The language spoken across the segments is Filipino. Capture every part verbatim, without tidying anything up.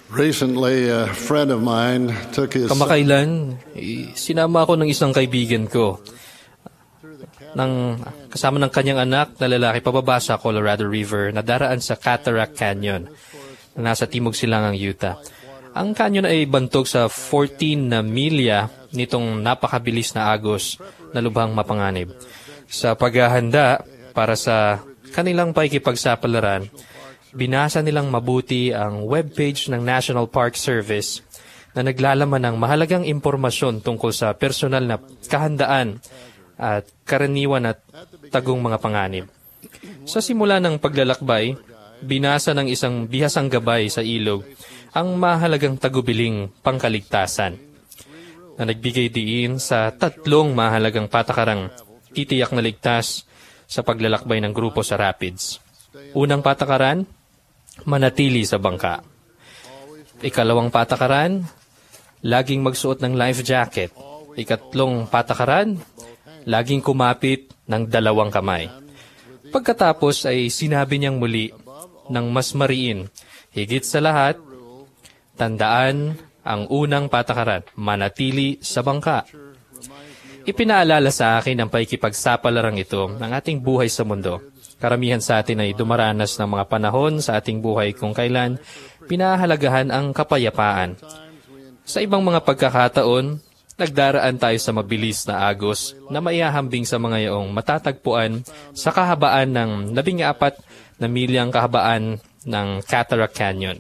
Recently, a friend of mine took his Kamakailan, eh, sinama ako ng isang kaibigan ko ng, kasama ng kanyang anak na lalaki pababa sa Colorado River na daraan sa Cataract Canyon na nasa timog silangang Utah. Ang canyon ay bantog sa fourteen na milya nitong napakabilis na agos na lubhang mapanganib. Sa paghahanda para sa kanilang pakikipagsapalaran, binasa nilang mabuti ang webpage ng National Park Service na naglalaman ng mahalagang impormasyon tungkol sa personal na kahandaan at karaniwan at tagong mga panganib. Sa simula ng paglalakbay, binasa ng isang bihasang gabay sa ilog ang mahalagang tagubiling pangkaligtasan na nagbigay diin sa tatlong mahalagang patakarang titiyak na ligtas sa paglalakbay ng grupo sa rapids. Unang patakaran, manatili sa bangka. Ikalawang patakaran, laging magsuot ng life jacket. Ikatlong patakaran, laging kumapit ng dalawang kamay. Pagkatapos ay sinabi niyang muli ng mas mariin, higit sa lahat, tandaan ang unang patakaran, manatili sa bangka. Ipinaalala sa akin ang pakikipagsapalaran ito ng ating buhay sa mundo. Karamihan sa atin ay dumaranas ng mga panahon sa ating buhay kung kailan pinahalagahan ang kapayapaan. Sa ibang mga pagkakataon, nagdaraan tayo sa mabilis na agos na maihahambing sa mga yaong matatagpuan sa kahabaan ng labing apat na milyang kahabaan ng Cataract Canyon.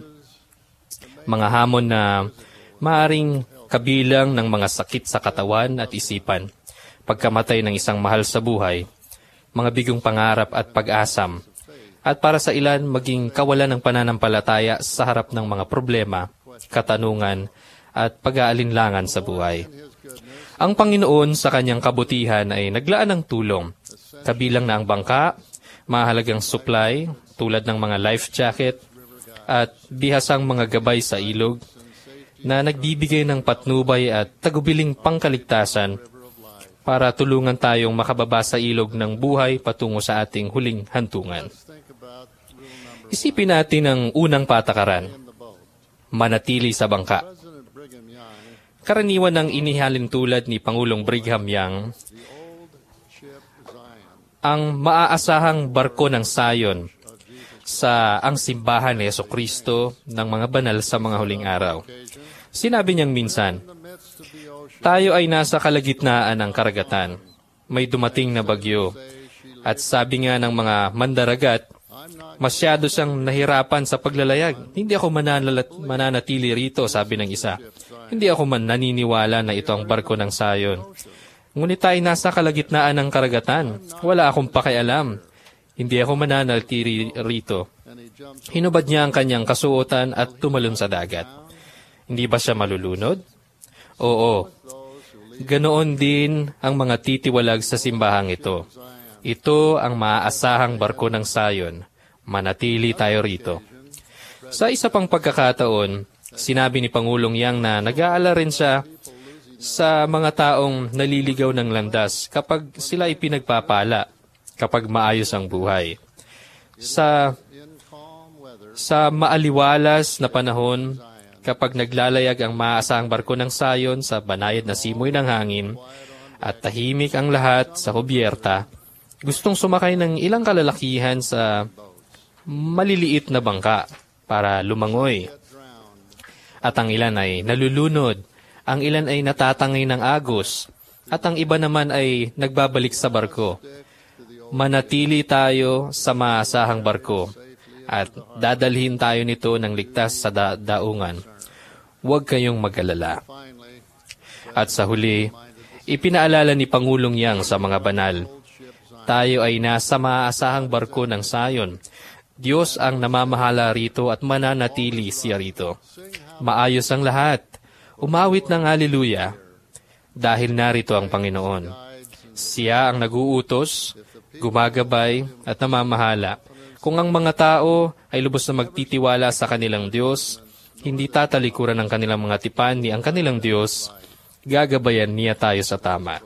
Mga hamon na maaring kabilang ng mga sakit sa katawan at isipan, pagkamatay ng isang mahal sa buhay, mga bigong pangarap at pag-asam, at para sa ilan maging kawalan ng pananampalataya sa harap ng mga problema, katanungan, at pag-aalinlangan sa buhay. Ang Panginoon sa kanyang kabutihan ay naglaan ng tulong, kabilang na ang bangka, mahalagang supply tulad ng mga life jacket, at bihasang mga gabay sa ilog na nagbibigay ng patnubay at tagubiling pangkaligtasan para tulungan tayong makababa sa ilog ng buhay patungo sa ating huling hantungan. Isipin natin ang unang patakaran, manatili sa bangka. Karaniwan ng inihalin tulad ni Pangulong Brigham Young, ang maaasahang barko ng Zion sa ang simbahan ni Jesucristo ng mga banal sa mga huling araw. Sinabi niyang minsan, tayo ay nasa kalagitnaan ng karagatan. May dumating na bagyo. At sabi nga ng mga mandaragat, masyado siyang nahirapan sa paglalayag. Hindi ako mananalat, mananatili rito, sabi ng isa. Hindi ako man naniniwala na ito ang barko ng Zion. Ngunit tayo nasa kalagitnaan ng karagatan. Wala akong pakialam. Hindi ako mananatili rito. Hinubad niya ang kanyang kasuotan at tumalon sa dagat. Hindi ba siya malulunod? Oo. Ganoon din ang mga titiwalag sa simbahang ito. Ito ang maaasahang barko ng Zion. Manatili tayo rito. Sa isa pang pagkakataon, sinabi ni Pangulong Yang na nag-aalala rin siya sa mga taong naliligaw ng landas kapag sila ay pinagpapala, kapag maayos ang buhay. Sa, sa maaliwalas na panahon, kapag naglalayag ang maaasahang barko ng Zion sa banayad na simoy ng hangin at tahimik ang lahat sa kubyerta, gustong sumakay ng ilang kalalakihan sa maliliit na bangka para lumangoy. At ang ilan ay nalulunod, ang ilan ay natatangay ng agos, at ang iba naman ay nagbabalik sa barko. Manatili tayo sa maasahang barko at dadalhin tayo nito ng ligtas sa da- daungan. Huwag kayong mag-alala. At sa huli, ipinaalala ni Pangulong Yang sa mga banal, tayo ay nasa maasahang barko ng Zion. Diyos ang namamahala rito at mananatili siya rito. Maayos ang lahat. Umawit ng haleluya dahil narito ang Panginoon. Siya ang naguutos, gumagabay at namamahala. Kung ang mga tao ay lubos na magtitiwala sa kanilang Diyos, hindi tatalikuran ng kanilang mga tipan ni ang kanilang Diyos, gagabayan niya tayo sa tama.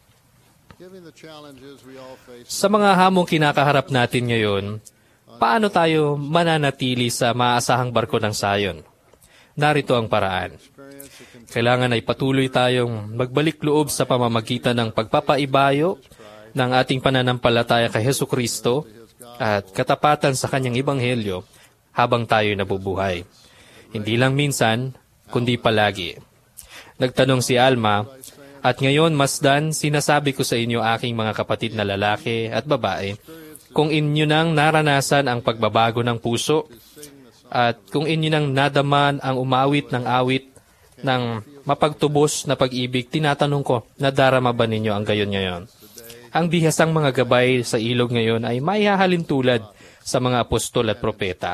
Sa mga hamong kinakaharap natin ngayon, paano tayo mananatili sa maasahang barko ng Zion? narito ang paraan. Kailangan ay patuloy tayong magbalik loob sa pamamagitan ng pagpapaibayo ng ating pananampalataya kay Hesukristo at katapatan sa kanyang ebanghelyo habang tayo nabubuhay. Hindi lang minsan, kundi palagi. Nagtanong si Alma, at ngayon masdan sinasabi ko sa inyo aking mga kapatid na lalaki at babae, kung inyo nang naranasan ang pagbabago ng puso at kung inyo nang nadaman ang umawit ng awit ng mapagtubos na pag-ibig, tinatanong ko, nadarama ba ninyo ang gayon ngayon? Ang bihasang mga gabay sa ilog ngayon ay maihahalin tulad sa mga apostol at propeta.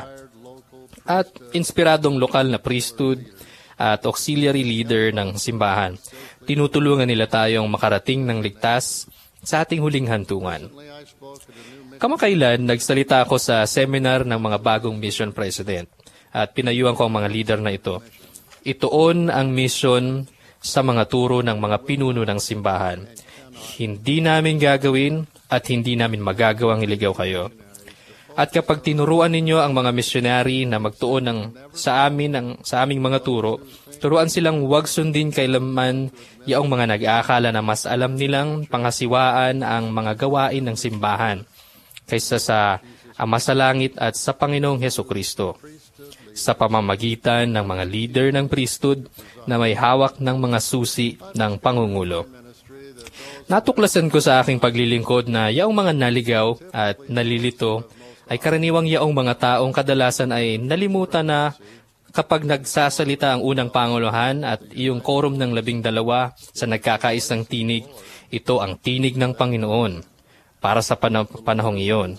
At inspiradong lokal na priesthood at auxiliary leader ng simbahan. Tinutulungan nila tayong makarating ng ligtas sa ating huling hantungan. Kamakailan, nagsalita ako sa seminar ng mga bagong mission president at pinayuhan ko ang mga leader na ito. Ituon ang mission sa mga turo ng mga pinuno ng simbahan. Hindi namin gagawin at hindi namin magagawang iligaw kayo. At kapag tinuruan ninyo ang mga misyonary na magtuon ng, sa amin ng, sa aming mga turo, turuan silang huwag sundin kailanman yaong mga nag-aakala na mas alam nilang pangasiwaan ang mga gawain ng simbahan kaysa sa Ama sa Langit at sa Panginoong Hesukristo, sa pamamagitan ng mga leader ng priesthood na may hawak ng mga susi ng pangungulo. Natuklasan ko sa aking paglilingkod na yaong mga naligaw at nalilito ay karaniwang yaong mga taong kadalasan ay nalimutan na kapag nagsasalita ang unang panguluhan at iyong quorum ng labing dalawa sa nagkakaisang tinig, ito ang tinig ng Panginoon para sa pan- panahong iyon.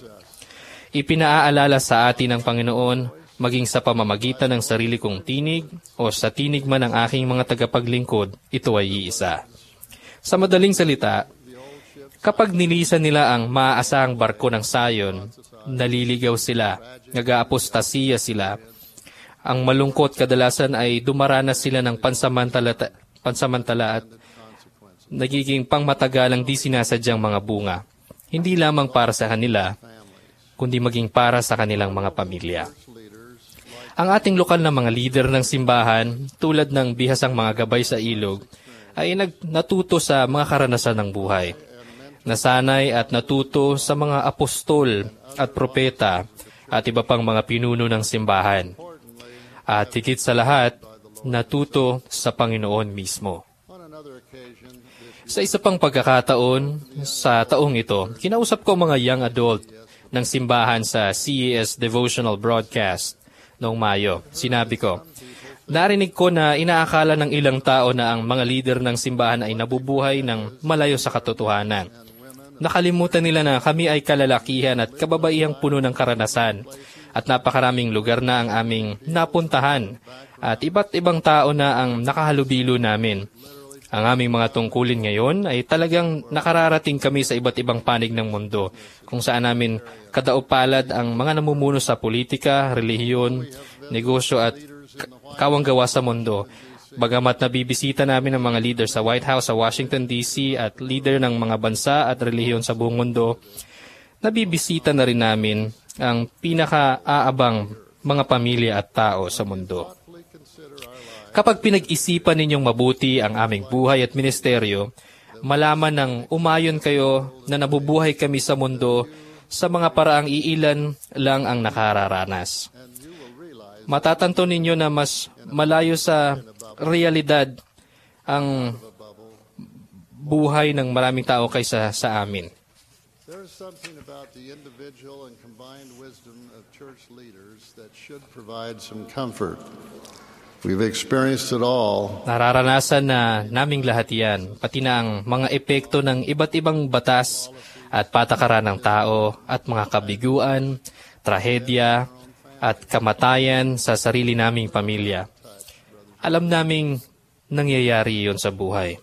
Ipinaaalala sa atin ng Panginoon maging sa pamamagitan ng sarili kong tinig o sa tinig man ng aking mga tagapaglingkod, ito ay iisa. Sa madaling salita, kapag nilisan nila ang maaasahang barko ng sayon, naliligaw sila, nag-aapostasiya sila. Ang malungkot kadalasan ay dumaranas sila ng pansamantala, pansamantala at nagiging pangmatagalang di sinasadyang mga bunga. Hindi lamang para sa kanila, kundi maging para sa kanilang mga pamilya. Ang ating lokal na mga leader ng simbahan, tulad ng bihasang mga gabay sa ilog, ay nag- natuto sa mga karanasan ng buhay. Nasanay at natuto sa mga apostol at propeta at iba pang mga pinuno ng simbahan. At higit sa lahat, natuto sa Panginoon mismo. Sa isa pang pagkakataon, sa taong ito, kinausap ko mga young adult ng simbahan sa C A S Devotional Broadcast noong Mayo. Sinabi ko, narinig ko na inaakala ng ilang tao na ang mga leader ng simbahan ay nabubuhay ng malayo sa katotohanan. Nakalimutan nila na kami ay kalalakihan at kababaihang puno ng karanasan at napakaraming lugar na ang aming napuntahan at iba't ibang tao na ang nakahalubilo namin. Ang aming mga tungkulin ngayon ay talagang nakararating kami sa iba't ibang panig ng mundo kung saan namin kadaupalad ang mga namumuno sa politika, relihiyon, negosyo at kawanggawa sa mundo. Bagamat nabibisita namin ang mga leader sa White House sa Washington D C at leader ng mga bansa at relihiyon sa buong mundo, nabibisita na rin namin ang pinaka-aabang mga pamilya at tao sa mundo. Kapag pinag-isipan ninyong mabuti ang aming buhay at ministeryo, malaman ng umayon kayo na nabubuhay kami sa mundo sa mga paraang iilan lang ang nakararanas. Matatanto ninyo na mas malayo sa realidad ang buhay ng maraming tao kaysa sa amin. There is something about the individual and combined wisdom of church leaders that should provide some comfort. We've experienced it all. Nararanasan na naming lahat yan, pati na ang mga epekto ng iba't ibang batas at patakaran ng tao at mga kabiguan, trahedya at kamatayan sa sarili naming pamilya. Alam naming nangyayari yon sa buhay.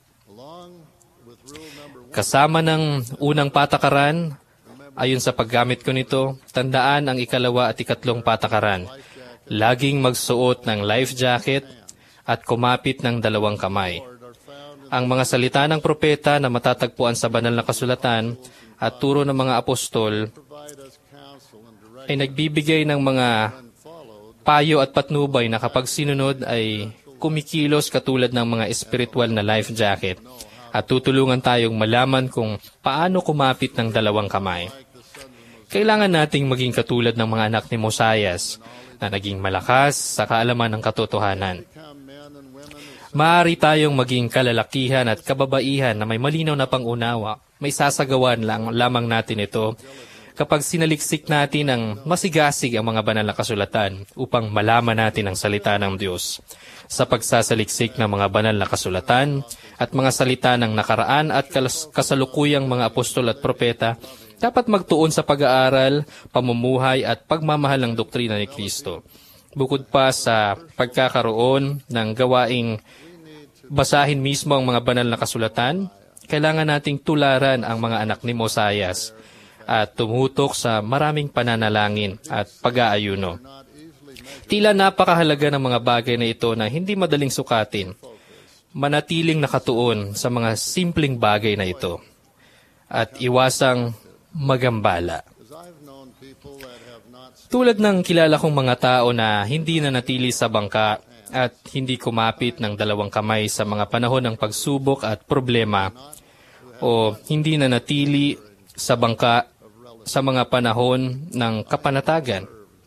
Kasama ng unang patakaran, ayon sa paggamit ko nito, tandaan ang ikalawa at ikatlong patakaran. Laging magsuot ng life jacket at kumapit ng dalawang kamay. Ang mga salita ng propeta na matatagpuan sa banal na kasulatan at turo ng mga apostol ay nagbibigay ng mga payo at patnubay na kapag sinunod ay kumikilos katulad ng mga espiritual na life jacket at tutulungan tayong malaman kung paano kumapit ng dalawang kamay. Kailangan nating maging katulad ng mga anak ni Mosias na naging malakas sa kaalaman ng katotohanan. Maaari tayong maging kalalakihan at kababaihan na may malinaw na pangunawa. May sasagawan lang lamang natin ito kapag sinaliksik natin ang masigasig ang mga banal na kasulatan upang malaman natin ang salita ng Diyos. Sa pagsasaliksik ng mga banal na kasulatan at mga salita ng nakaraan at kasalukuyang mga apostol at propeta, dapat magtuon sa pag-aaral, pamumuhay at pagmamahal ng doktrina ni Kristo. Bukod pa sa pagkakaroon ng gawaing basahin mismo ang mga banal na kasulatan, kailangan nating tularan ang mga anak ni Mosias at tumutok sa maraming pananalangin at pag-aayuno. Tila napakahalaga ng mga bagay na ito na hindi madaling sukatin. Manatiling nakatuon sa mga simpleng bagay na ito at iwasang magambala. Tulad ng kilala kong mga tao na hindi na natili sa bangka at hindi kumapit ng dalawang kamay sa mga panahon ng pagsubok at problema, o hindi na natili sa bangka sa mga panahon ng kapanatagan.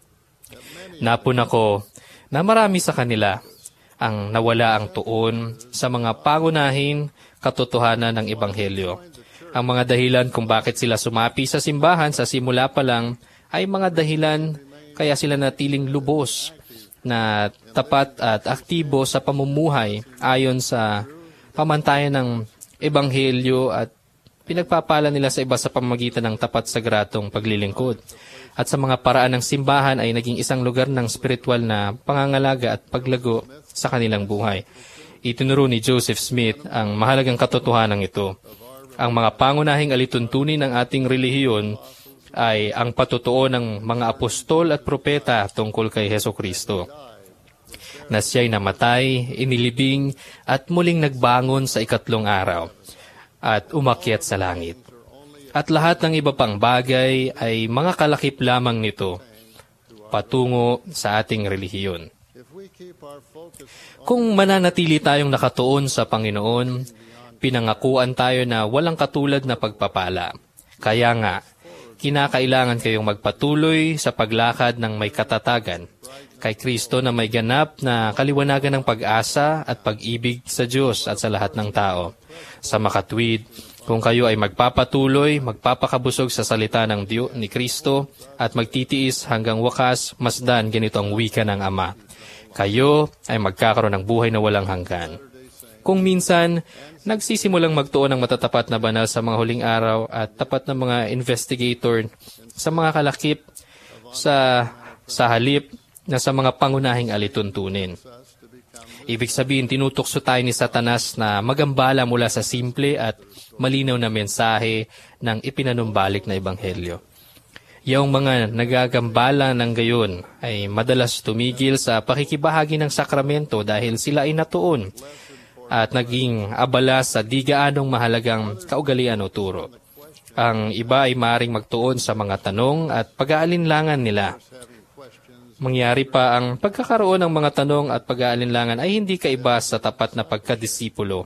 Napun ako na marami sa kanila ang nawala ang tuon sa mga pangunahing katotohanan ng Ebanghelyo. Ang mga dahilan kung bakit sila sumapi sa simbahan sa simula pa lang ay mga dahilan kaya sila natiling lubos na tapat at aktibo sa pamumuhay ayon sa pamantayan ng Ebanghelyo at pinagpapala nila sa iba sa pamamagitan ng tapat sa gratong paglilingkod. At sa mga paraan ng simbahan ay naging isang lugar ng spiritual na pangangalaga at paglago sa kanilang buhay. Itinuro ni Joseph Smith ang mahalagang katotohanan ito. Ang mga pangunahing alituntunin ng ating relihiyon ay ang patutuo ng mga apostol at propeta tungkol kay Hesukristo, na siya'y namatay, inilibing, at muling nagbangon sa ikatlong araw, at umakyat sa langit. At lahat ng iba pang bagay ay mga kalakip lamang nito, patungo sa ating relihiyon. Kung mananatili tayong nakatuon sa Panginoon, pinangakuan tayo na walang katulad na pagpapala. Kaya nga, kinakailangan kayong magpatuloy sa paglakad ng may katatagan kay Kristo na may ganap na kaliwanagan ng pag-asa at pag-ibig sa Diyos at sa lahat ng tao. Sa makatwid, kung kayo ay magpapatuloy, magpapakabusog sa salita ng Diyos ni Kristo at magtitiis hanggang wakas, masdan ganito ang wika ng Ama. Kayo ay magkakaroon ng buhay na walang hanggan. Kung minsan, nagsisimulang magtuon ng matatapat na banal sa mga huling araw at tapat na mga investigator sa mga kalakip sa, sa halip na sa mga pangunahing alituntunin. Ibig sabihin, tinutokso tayo ni Satanas na magambala mula sa simple at malinaw na mensahe ng ipinanumbalik na Ebanghelyo. Yung mga nagagambala ng gayon ay madalas tumigil sa pakikibahagi ng sakramento dahil sila ay natuon at naging abala sa di gaanong mahalagang kaugalian o turo. Ang iba ay maaaring magtuon sa mga tanong at pag-aalinlangan nila. Mangyari pa ang pagkakaroon ng mga tanong at pag-aalinlangan ay hindi kaiba sa tapat na pagkadisipulo.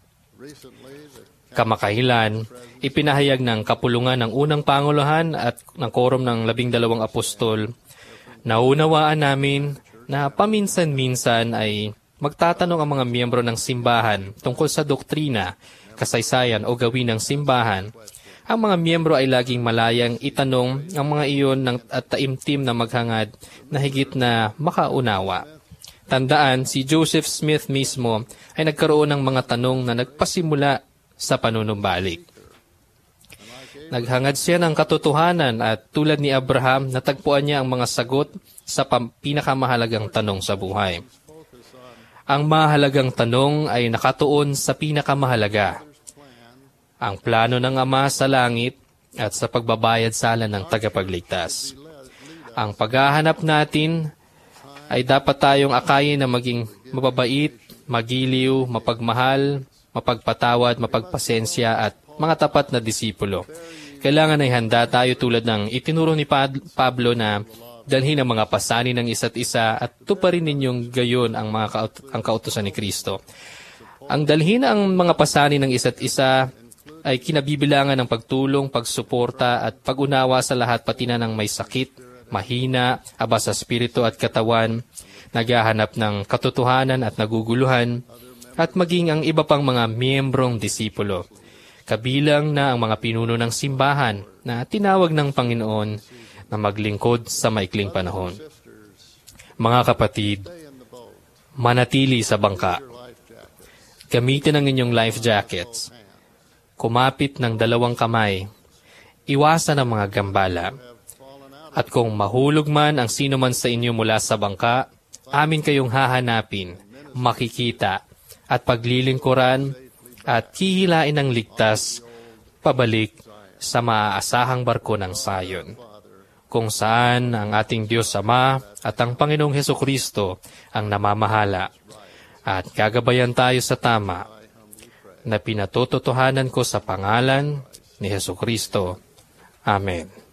Kamakailan, ipinahayag ng kapulungan ng unang panguluhan at ng korum ng labing dalawang apostol, naunawaan namin na paminsan-minsan ay magtatanong ang mga miyembro ng simbahan tungkol sa doktrina, kasaysayan o gawin ng simbahan. Ang mga miyembro ay laging malayang itanong ang mga iyon ng, at taimtim na maghangad na higit na makaunawa. Tandaan, si Joseph Smith mismo ay nagkaroon ng mga tanong na nagpasimula sa panunumbalik. Naghangad siya ng katotohanan at tulad ni Abraham, natagpuan niya ang mga sagot sa pinakamahalagang tanong sa buhay. Ang mahalagang tanong ay nakatuon sa pinakamahalaga, ang plano ng Ama sa langit at sa pagbabayad sala ng tagapagligtas. Ang paghahanap natin ay dapat tayong akayin na maging mababait, magiliw, mapagmahal, mapagpatawad, mapagpasensya at mga tapat na disipulo. Kailangan ay handa tayo tulad ng itinuro ni Pablo na dalhin ang mga pasanin ng isa't isa at tuparin ninyong gayon ang mga kaut- ang kautusan ni Kristo. Ang dalhin ang mga pasanin ng isa't isa ay kinabibilangan ng pagtulong, pagsuporta at pag-unawa sa lahat pati na ng may sakit, mahina, aba sa espiritu at katawan, naghahanap ng katotohanan at naguguluhan, at maging ang iba pang mga miyembrong disipulo. Kabilang na ang mga pinuno ng simbahan na tinawag ng Panginoon na maglingkod sa maikling panahon. Mga kapatid, manatili sa bangka. Gamitin ang inyong life jackets. Kumapit ng dalawang kamay. Iwasan ang mga gambala. At kung mahulog man ang sino man sa inyo mula sa bangka, amin kayong hahanapin, makikita, at paglilingkuran, at hihilain ng ligtas pabalik sa maaasahang barko ng Sayon, kung saan ang ating Diyos Ama at ang Panginoong Hesukristo ang namamahala, at gagabayan tayo sa tama na pinatototohanan ko sa pangalan ni Hesukristo. Amen.